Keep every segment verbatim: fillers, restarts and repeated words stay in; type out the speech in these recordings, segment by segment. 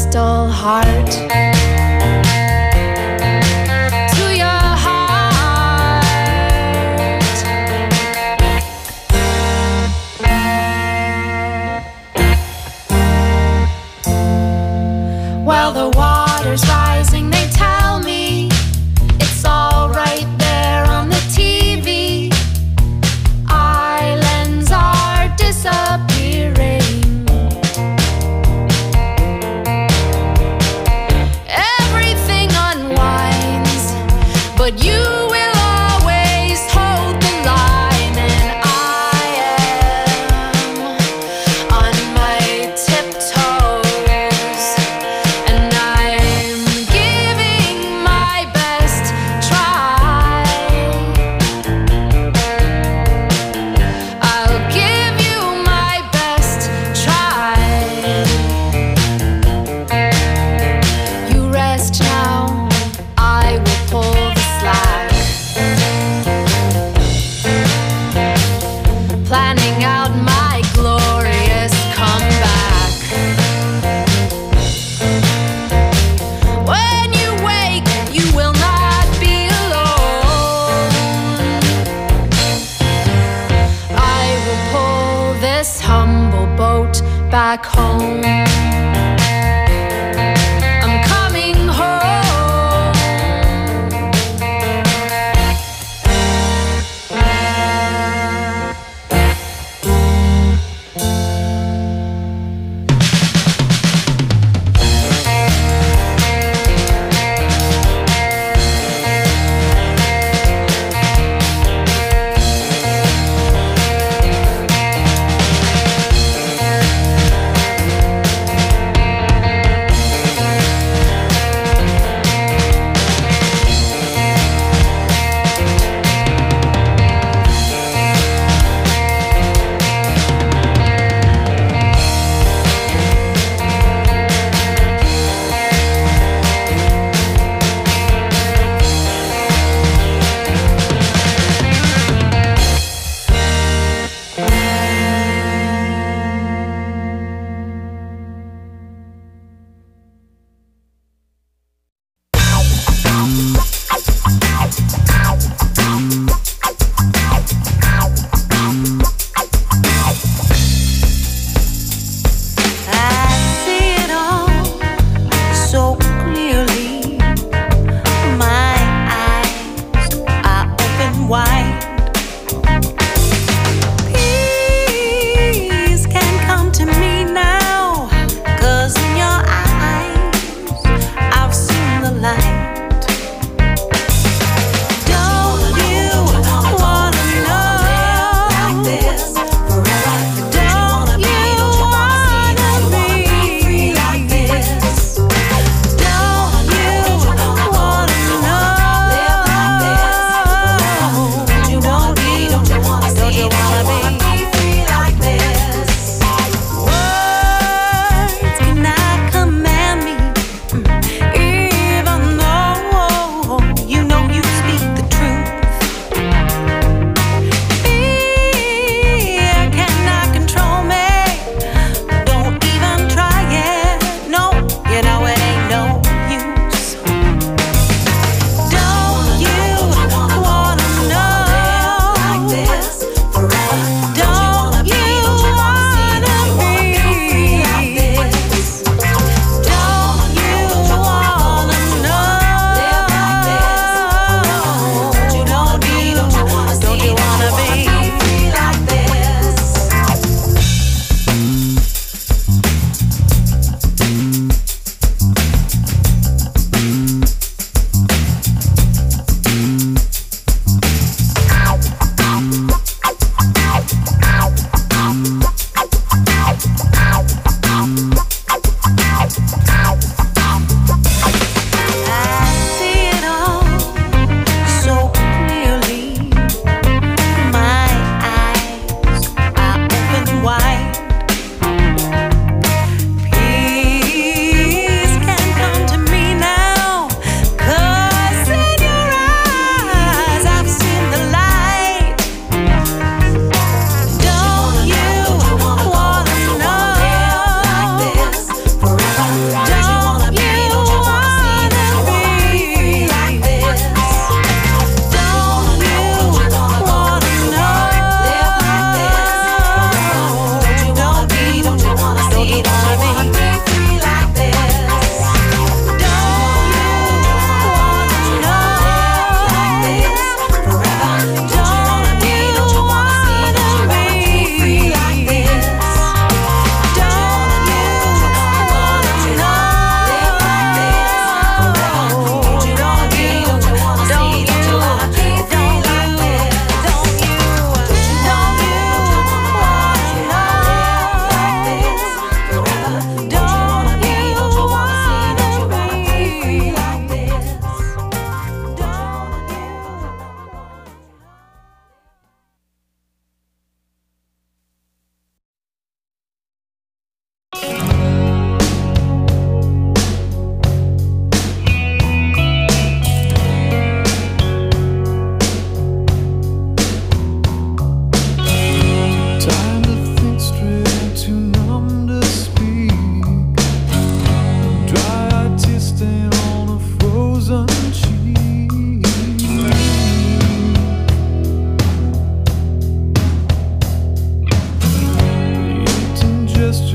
crystal heart. To your heart. While the water's rising, they tell me it's all right there on the T V. Islands are disappearing. Everything unwinds, but you will always hold the line. And I am on my tiptoes, and I'm giving my best try. I'll give you my best try. You rest now, I will pull the slack. Planning out my glorious comeback. When you wake, you will not be alone. I will pull this humble boat back home. I'm coming home.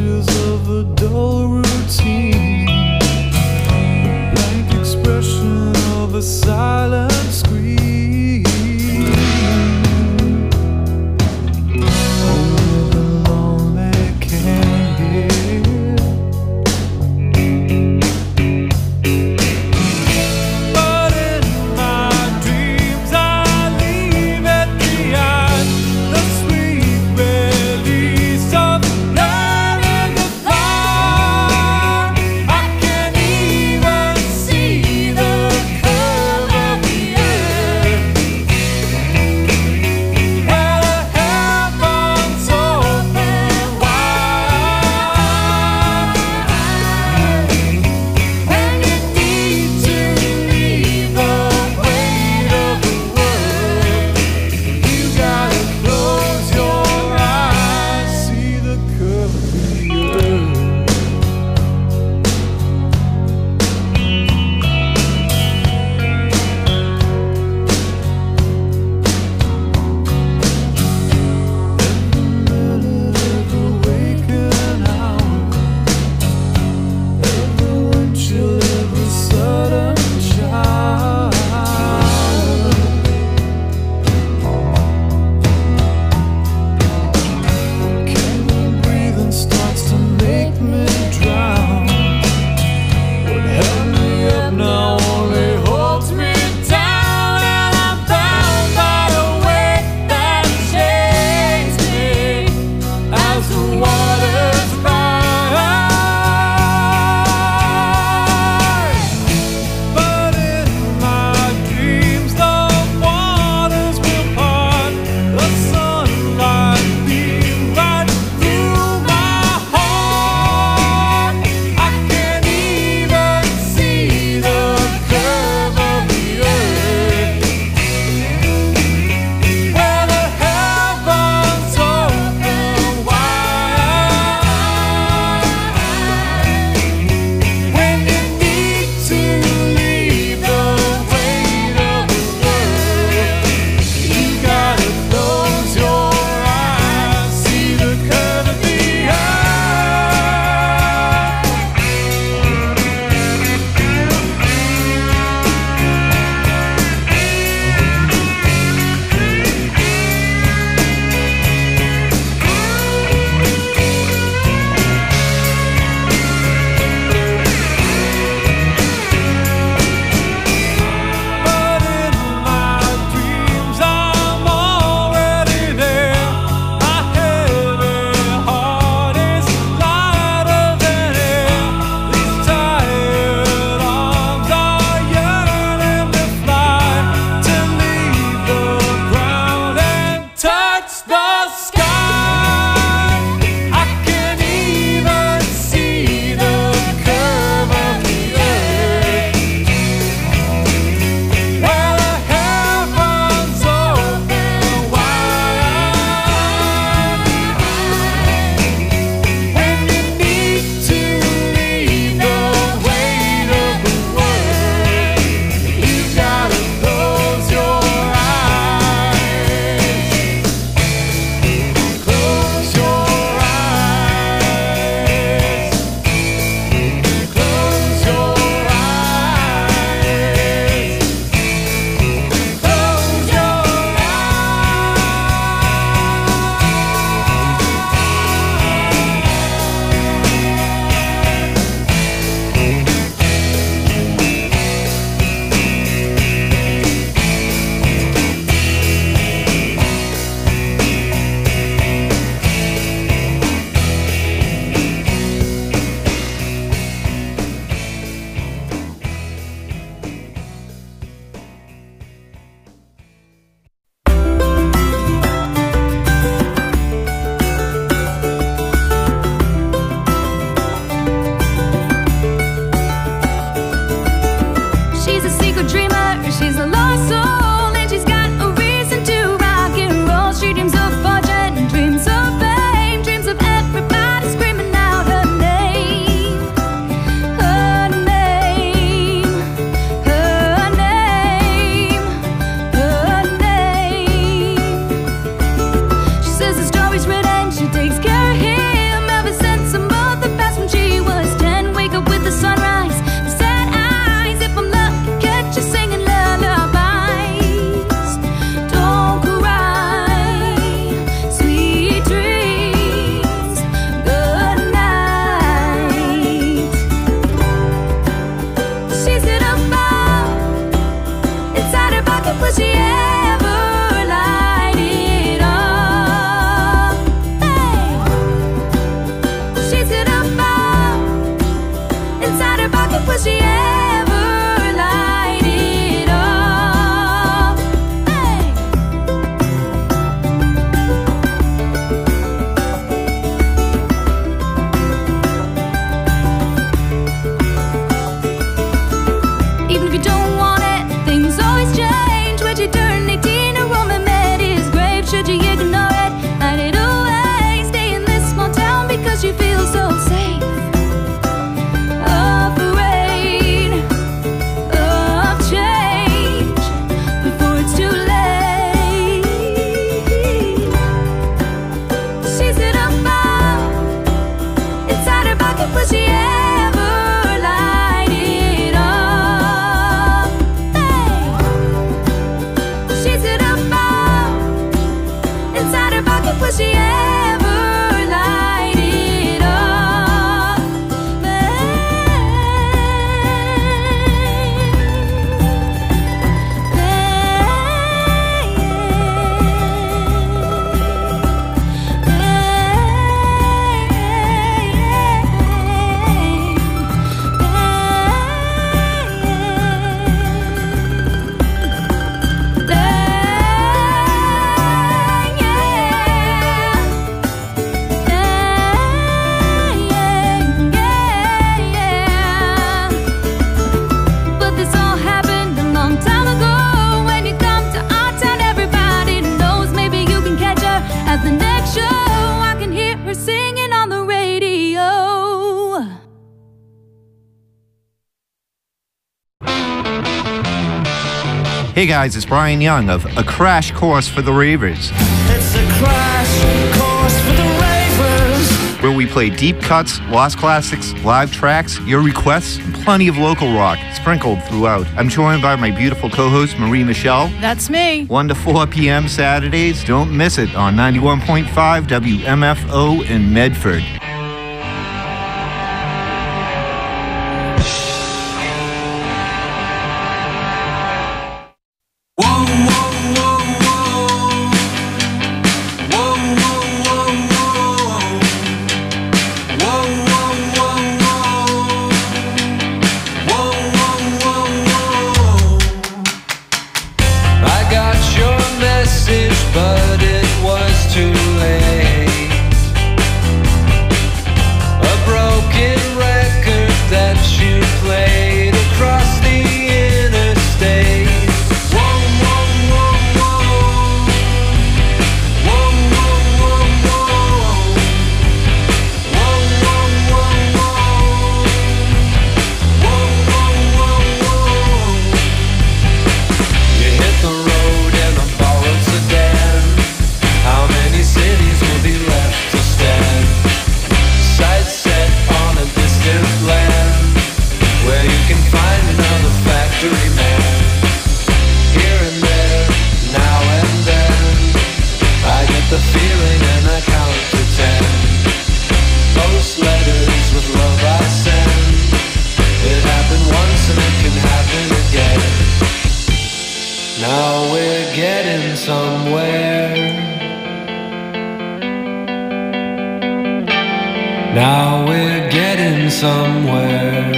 flashes of a dull routine, the blank expression of a silent scream. Only the lonely can hear. But in my dreams I leave it behind, the sweet release of love in the fire. I can even see the color Hey guys, it's Brian Young of A Crash Course for the Ravers. It's a crash course for the Ravers. Where we play deep cuts, lost classics, live tracks, your requests, and plenty of local rock sprinkled throughout. I'm joined by my beautiful co-host, Marie Michelle. That's me. one to four p.m. Saturdays. Don't miss it on ninety-one point five W M F O in Medford. But it was too late. A broken record that you played across the interstate. Whoa, whoa, whoa, whoa. Whoa, whoa, whoa, whoa. Whoa, whoa, whoa, whoa. Whoa, whoa, whoa, whoa. You hit the road in a borrowed sedan. How many cities will be left to stand? Sights set on a distant land, where you can find another factory man. Here and there, now and then, I get the feeling and I count to ten. Post letters with love I send. It happened once and it can happen again. Now we're getting somewhere. Now we're getting somewhere.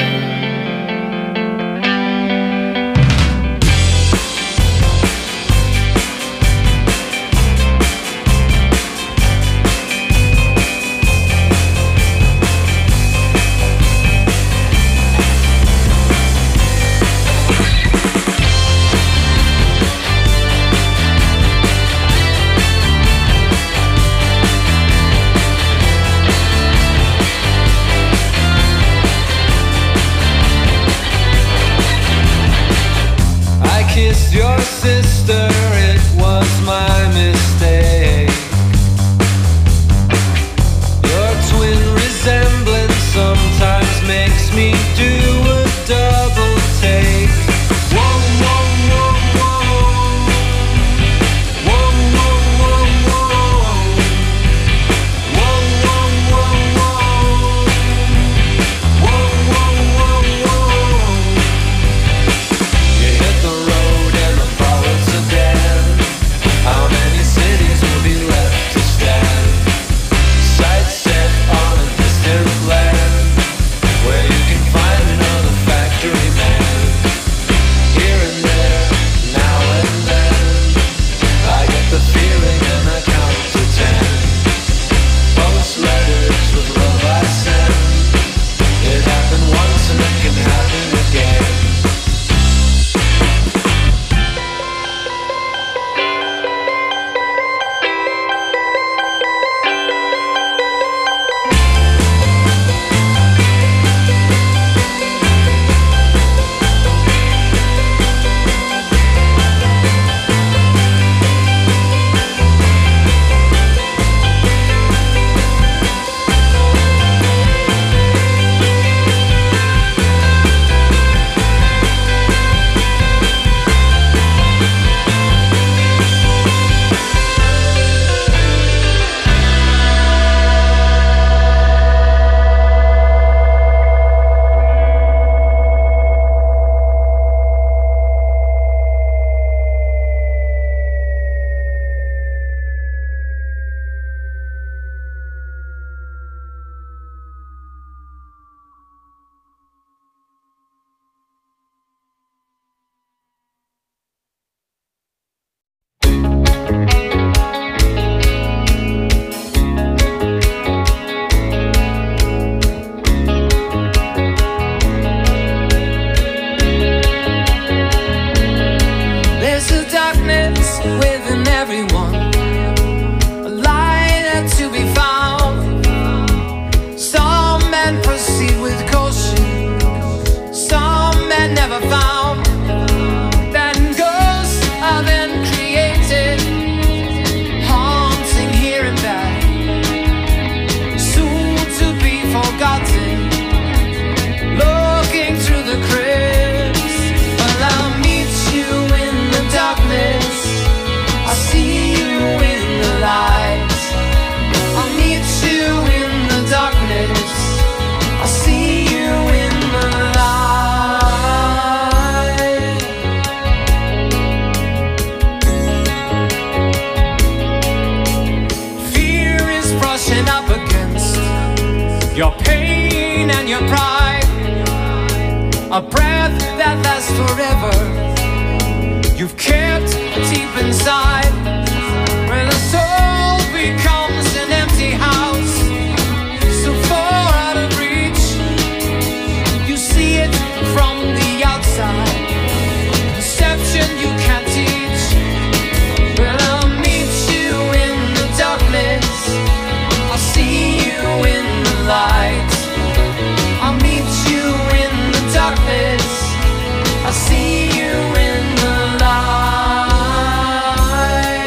your pain and your pride, a breath that lasts forever, you've kept deep inside. When a soul becomes an empty house, so far out of reach, you see it from the outside. Perception you can't teach. Well, I'll meet you in the darkness, I'll see you in the light. I'll meet you in the darkness, I'll see you in the light.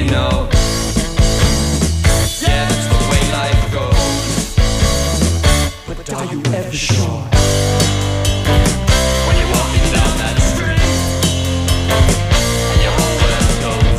you know. Yeah, that's the way life goes. But are you ever sure? When you're walking down that street and your whole world goes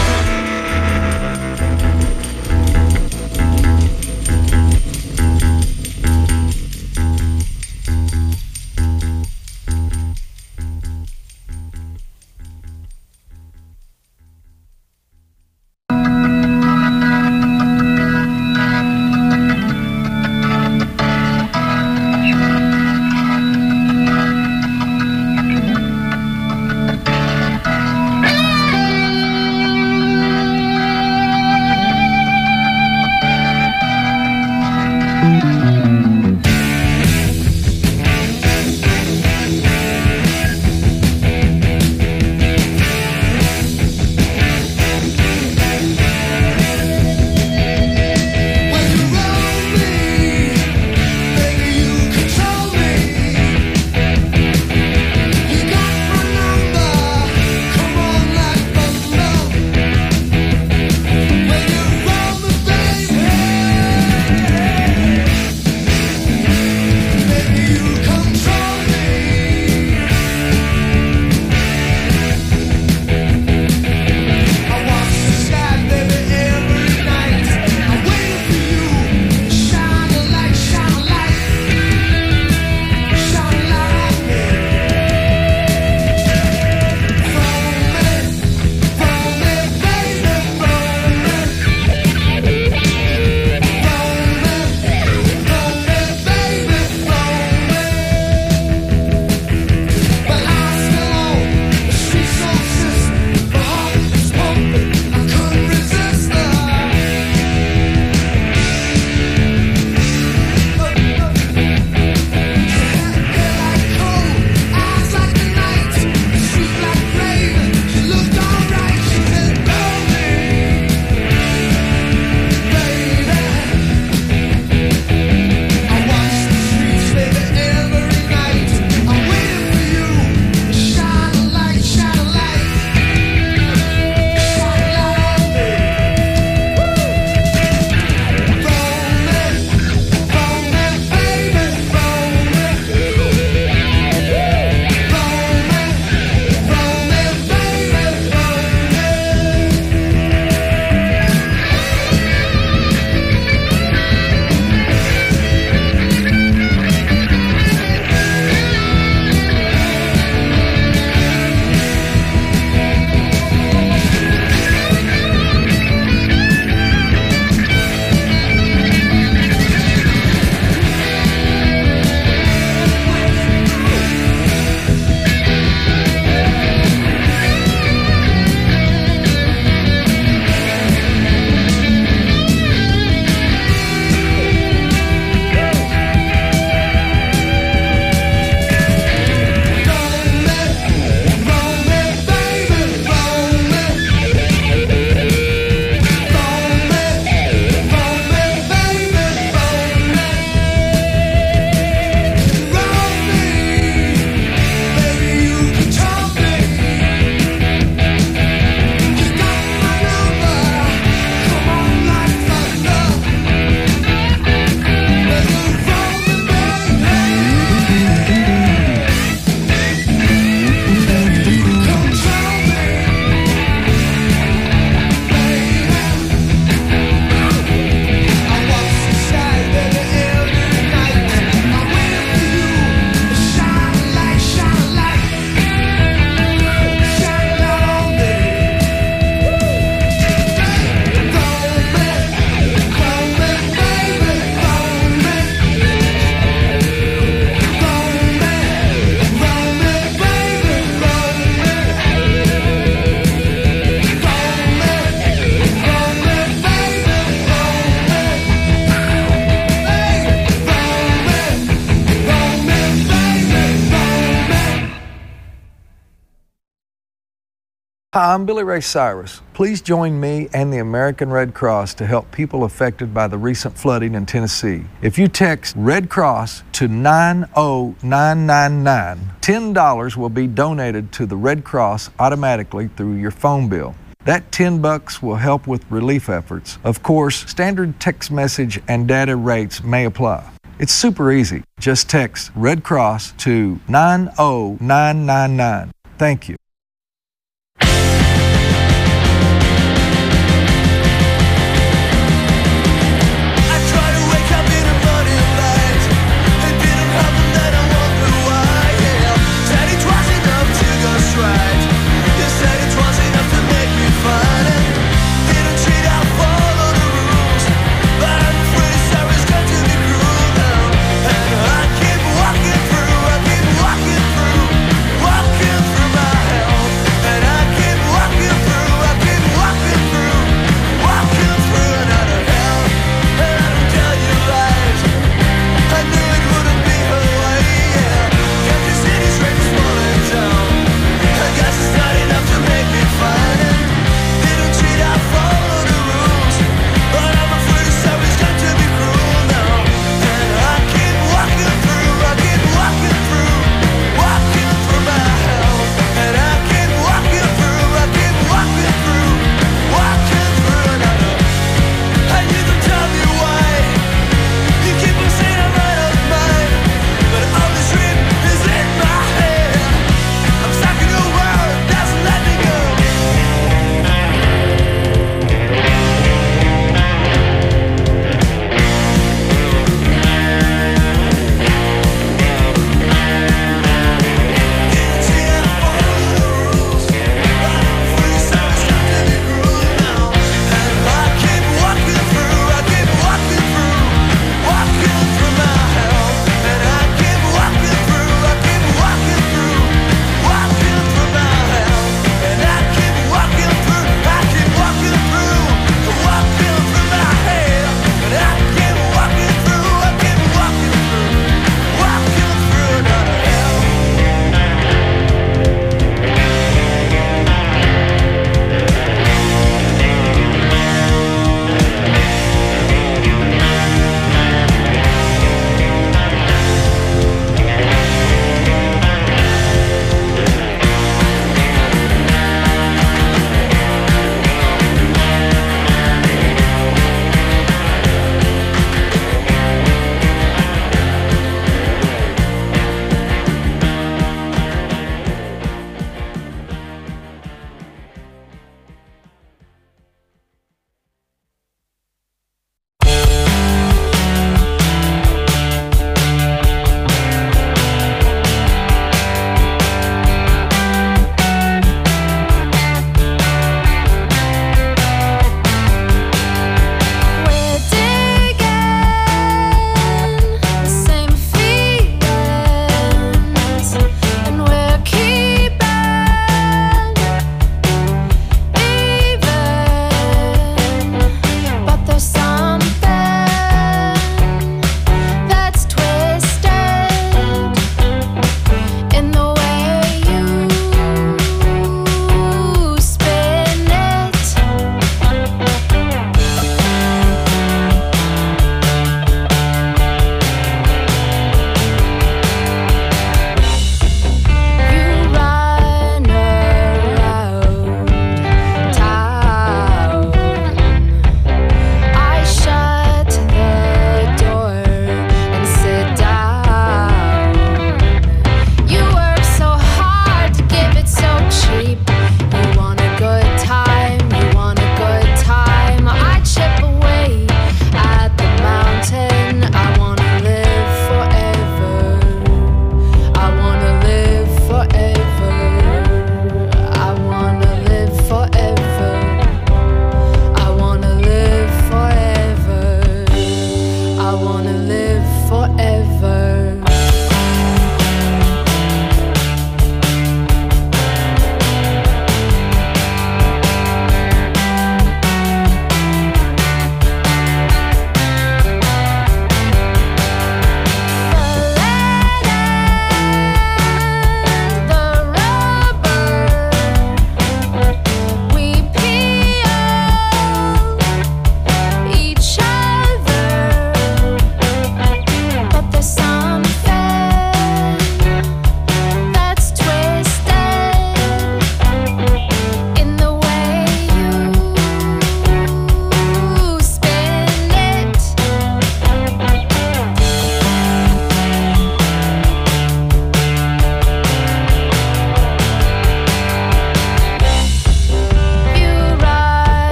Hi, I'm Billy Ray Cyrus. Please join me and the American Red Cross to help people affected by the recent flooding in Tennessee. If you text Red Cross to nine oh nine nine nine, ten dollars will be donated to the Red Cross automatically through your phone bill. That ten bucks will help with relief efforts. Of course, standard text message and data rates may apply. It's super easy. Just text Red Cross to nine oh nine nine nine. Thank you. Walking through my hell.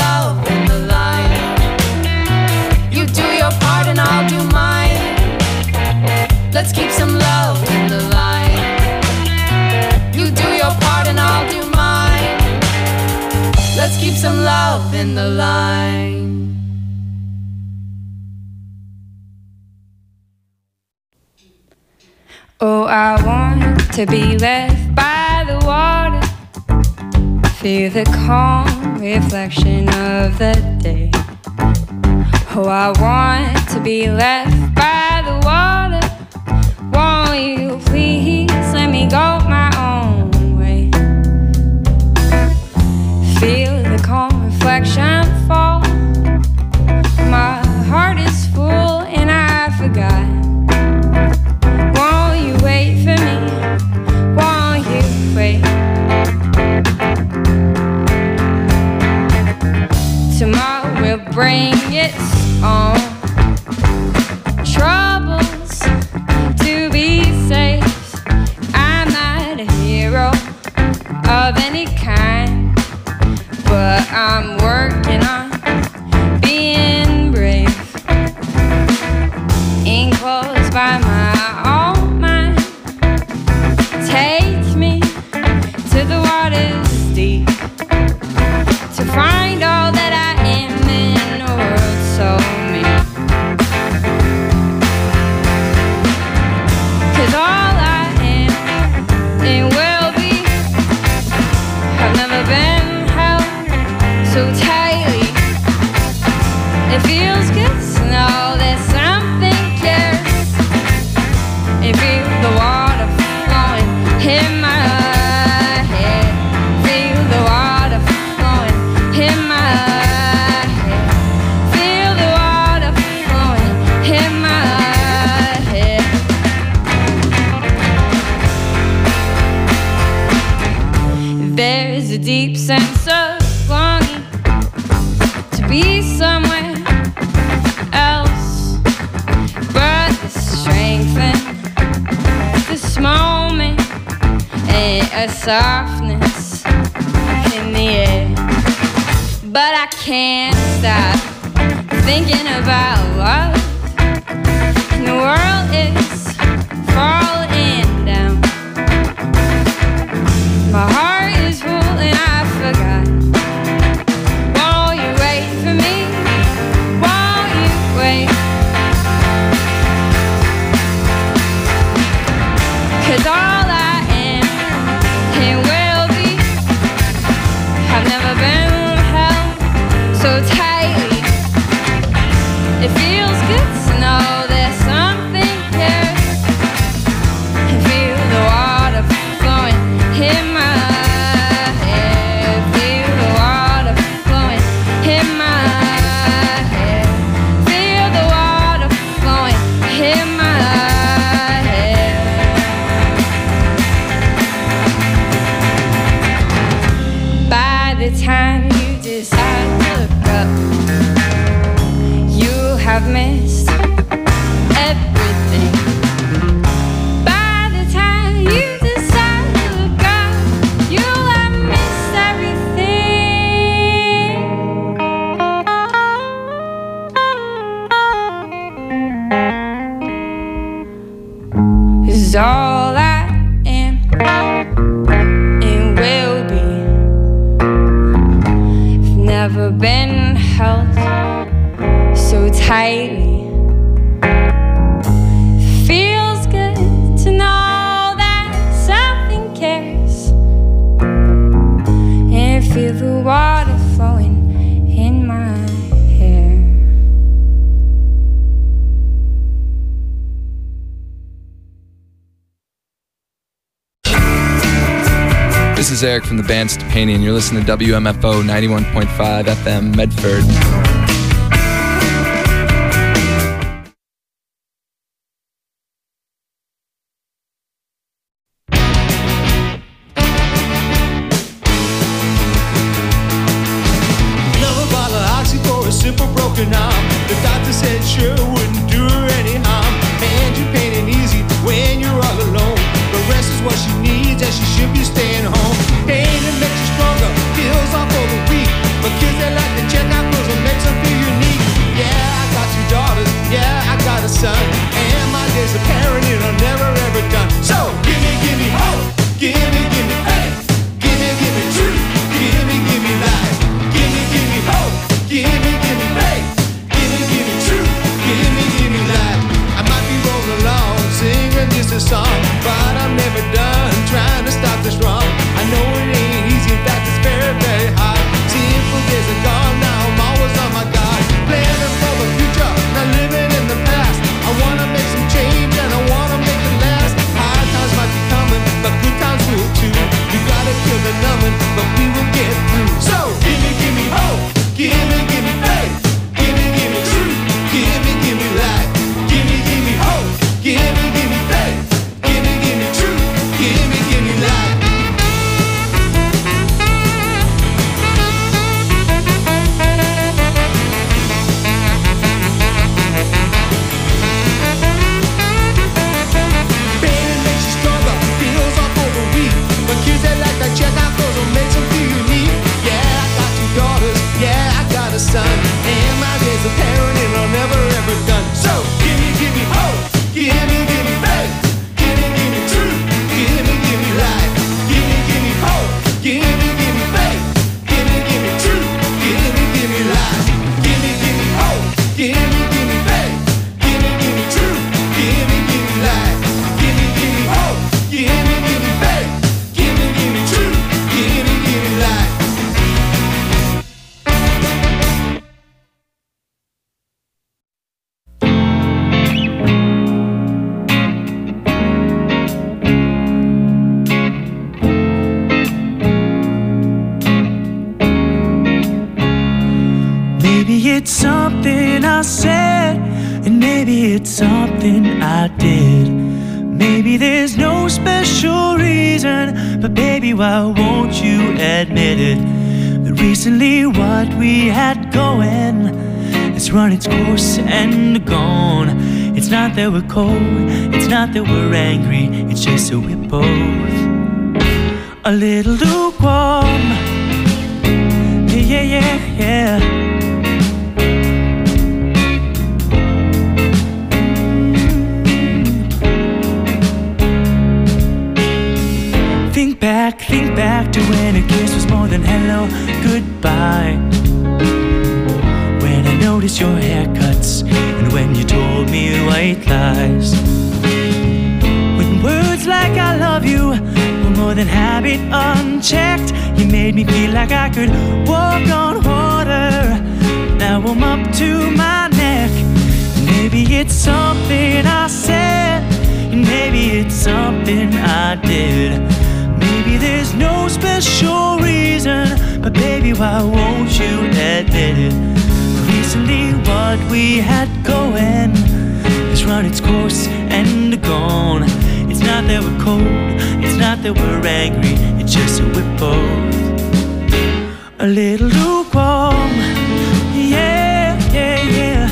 love in the line. You do your part and I'll do mine. Let's keep some love in the line. You do your part and I'll do mine. Let's keep some love in the line. Oh, I want to be left by the water, feel the calm reflection of the day. Oh, I want to be left by the water. Won't you please let me go my own way? Feel the calm reflection fall. My heart is full and I forgot. Won't you wait for me? Won't you wait? Tomorrow will bring its own troubles to be safe. I'm not a hero of any kind, but I'm working on being brave. Enclosed by my own mind, take me to the water's deep to find all that I am in a world so mean. 'Cause all I am and will be have never been held so tightly. It feels good to know that something cares. It feels the water flowing in my head. Feel the water flowing in my head. Feel the water flowing in my head. There's a deep sense of longing to be somewhere else, but the strength in this moment and a softness in the air. But I can't stop thinking about love, and the world is falling down. My heart is full and I forgot. Won't you wait for me? Won't you wait? 'Cause all I am and will be have never been held so tightly. It feels good to know that something cares. And feel the water flowing in my head. Feel the water flowing in my head. Feel the water flowing in my head. By the time you decide to look up, you have missed everything. By the time you decide to look up, you have missed everything. 'Cause all I am and will be have never been held so tightly. Feels good to know that something cares. And feel the water flowing in my hair. This is Eric from the band Stepani, and you're listening to W M F O ninety-one point five F M Medford. Another bottle of oxy for a simple broken arm. The doctor said sure wouldn't do her any harm. And you're pain easy when you're all alone. The rest is what she needs and she should be staying home. Pain that makes you stronger, kills off all the weak. But kids that like the son. And my days of parenting are never ever done. So give me, give me hope, give me, give me faith, give me, give me truth, give me, give me life, give me, give me hope, give me, give me faith, give me, give me truth, give me, give me life, give me, give me hope, give me, give me faith, give me, give me truth, give me, give me life, give me, give me hope, give me, give me faith, give me, give me truth, give me, give me life. Maybe it's something I said, and maybe it's something I did. Maybe there's no special reason, but baby, why won't you admit it? That recently what we had going has run its course and gone. It's not that we're cold, it's not that we're angry, it's just that we're both a little lukewarm. Yeah, yeah, yeah, yeah. Think back, think back to when a kiss was more than hello, goodbye. When I noticed your haircuts and when you told me white lies. When words like I love you were more than habit unchecked. You made me feel like I could walk on water. Now I'm up to my neck. Maybe it's something I said, and maybe it's something I did. Maybe there's no special reason, but baby, why won't you admit it? Recently what we had going has run its course and gone. It's not that we're cold, it's not that we're angry, it's just that we're both a little lukewarm. Yeah, yeah, yeah.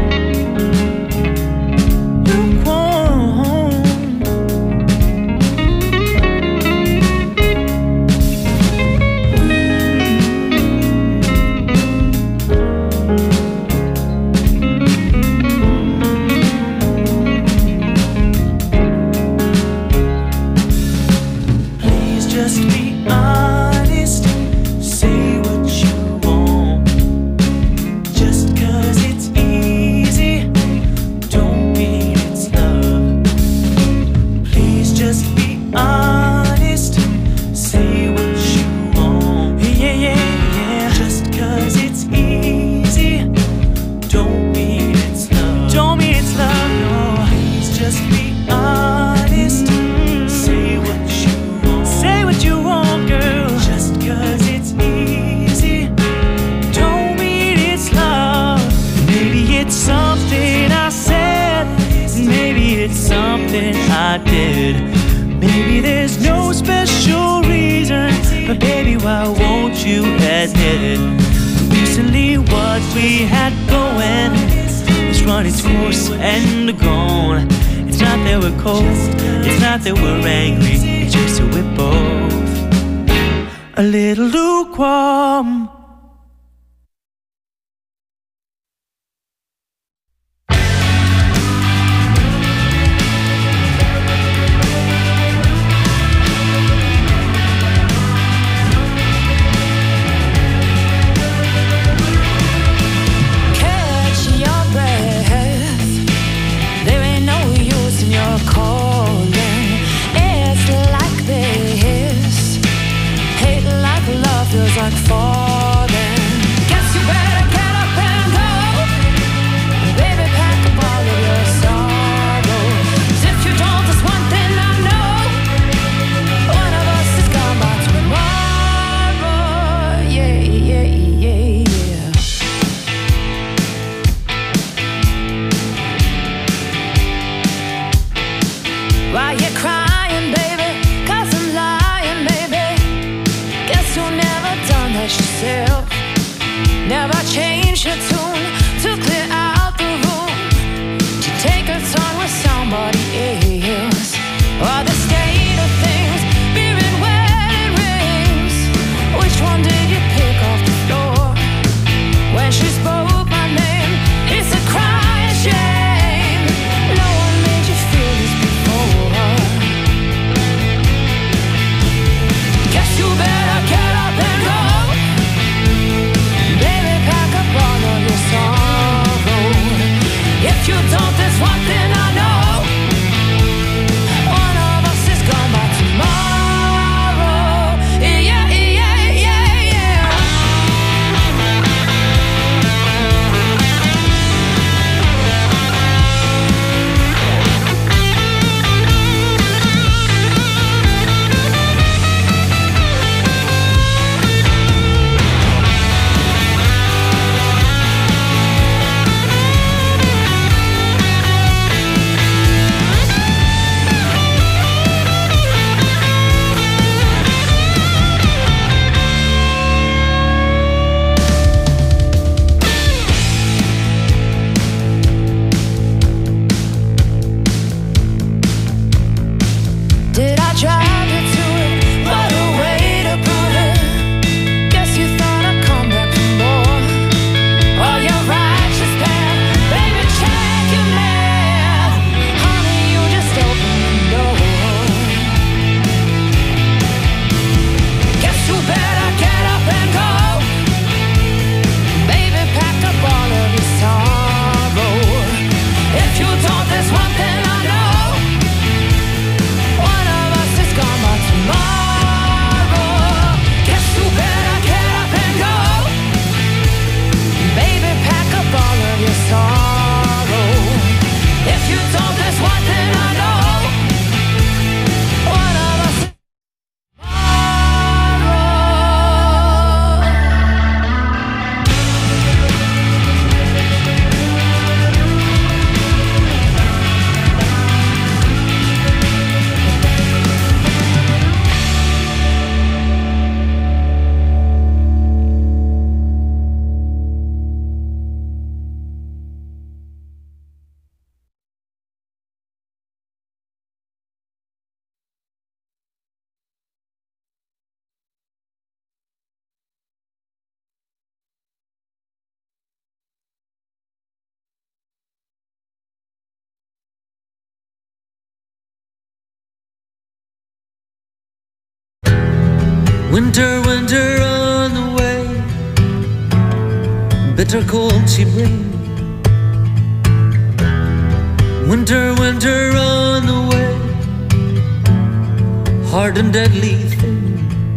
I did. Maybe there's no special reason, but baby, why won't you admit it? Recently what we had going has run its course and gone. It's not that we're cold, it's not that we're angry, it's just that we're both a little lukewarm. Like falling. Guess you better get up and go. Baby, pack up all of your sorrows. If you don't, there's one thing I know. One of us is gone by tomorrow. Yeah, yeah, yeah, yeah. Why you crying, baby? 'Cause I'm lying, baby. Guess you'll never done that yourself. Never change your tune to clear out the room, to take a turn with somebody else. Or the state of things, being wedding rings. Which one did you pick off the floor when she's Winter, winter on the way, bitter cold she brings. Winter, winter on the way, hard and deadly thing.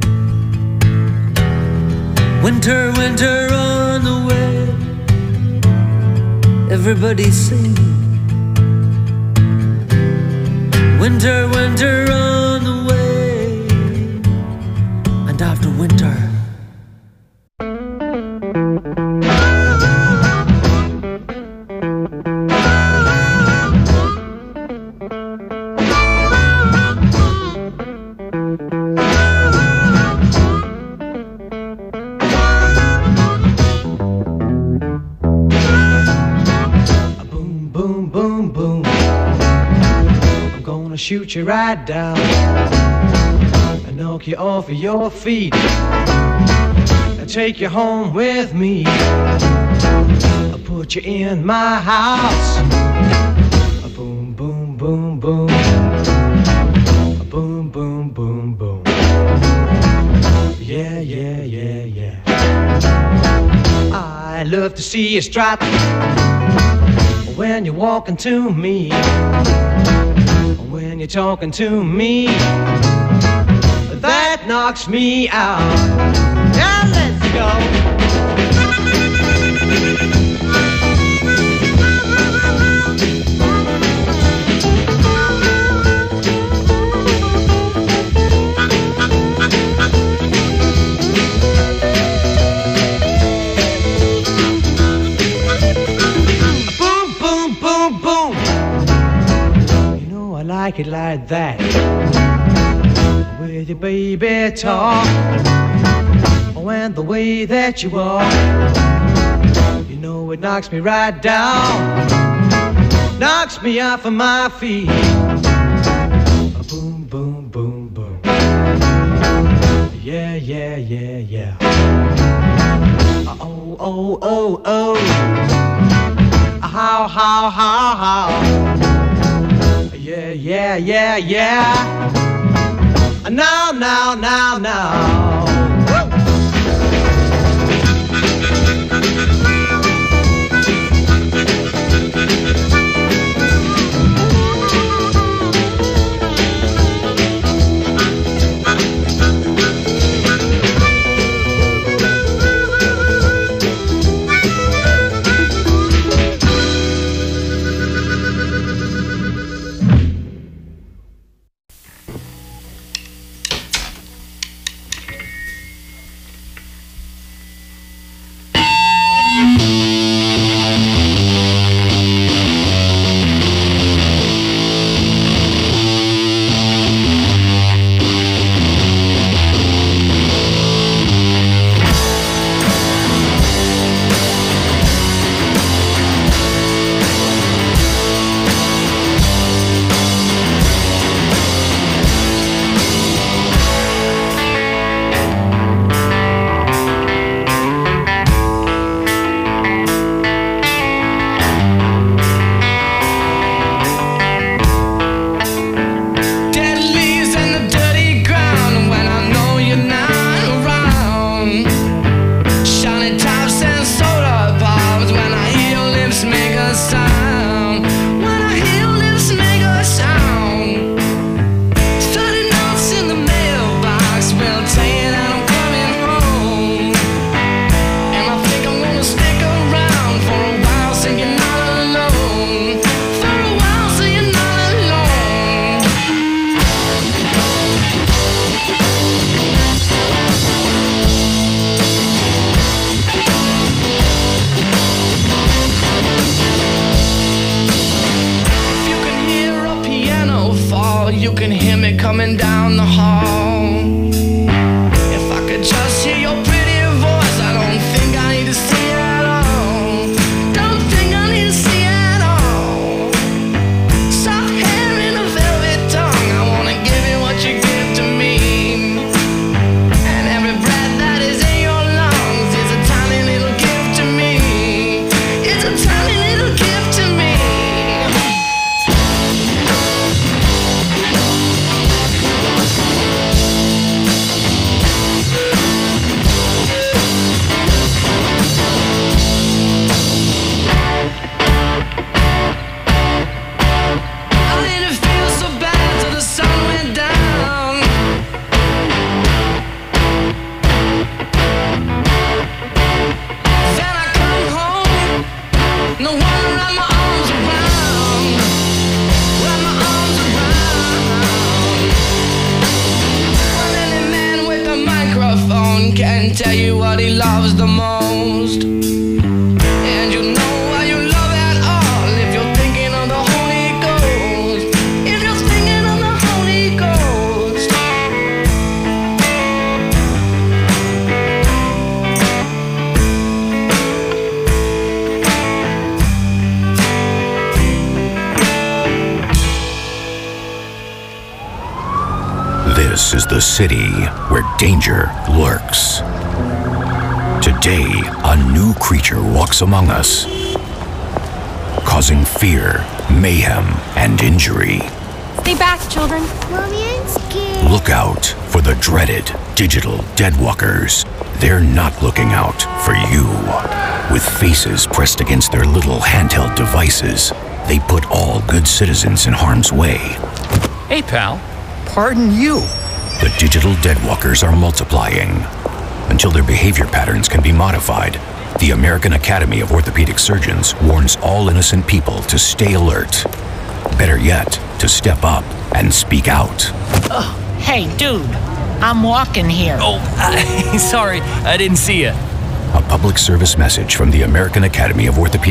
Winter, winter on the way, everybody sing. Winter, winter on the way, and after winter shoot you right down and knock you off of your feet and take you home with me. I'll put you in my house. A boom, boom, boom, boom. A boom, boom, boom, boom. Yeah, yeah, yeah, yeah. I love to see you strut when you're walking to me. When you're talking to me, that knocks me out. Now let's go. Boom, boom, boom, boom. I like it like that. With your baby talk, oh, and the way that you walk, you know it knocks me right down, knocks me off of my feet. Boom, boom, boom, boom. Yeah, yeah, yeah, yeah. Oh, oh, oh, oh. How, how, how, how. Yeah, yeah, yeah, yeah. Now, now, now, now. coming down the hall. If I could just hear your pretty voice, I don't think I need to see it at all. Don't think I need to see it at all. Soft hair and a velvet tongue, I wanna give you what you give to me. And every breath that is in your lungs is a tiny little gift to me. It's a tiny little gift to me. No one to wrap my arms around. Wrap my arms around. Well, any man with a microphone can tell you what he loves the most. And you know why you love at all if you're thinking of the Holy Ghost. If you're thinking of the Holy Ghost. This is the city where danger lurks. Today, a new creature walks among us, causing fear, mayhem, and injury. Stay back, children. Mommy, I'm scared. Look out for the dreaded digital deadwalkers. They're not looking out for you. With faces pressed against their little handheld devices, they put all good citizens in harm's way. Hey, pal. Pardon you. The digital deadwalkers are multiplying. Until their behavior patterns can be modified, the American Academy of Orthopedic Surgeons warns all innocent people to stay alert. Better yet, to step up and speak out. Oh, hey, dude. I'm walking here. Oh, uh, sorry. I didn't see you. A public service message from the American Academy of Orthopedic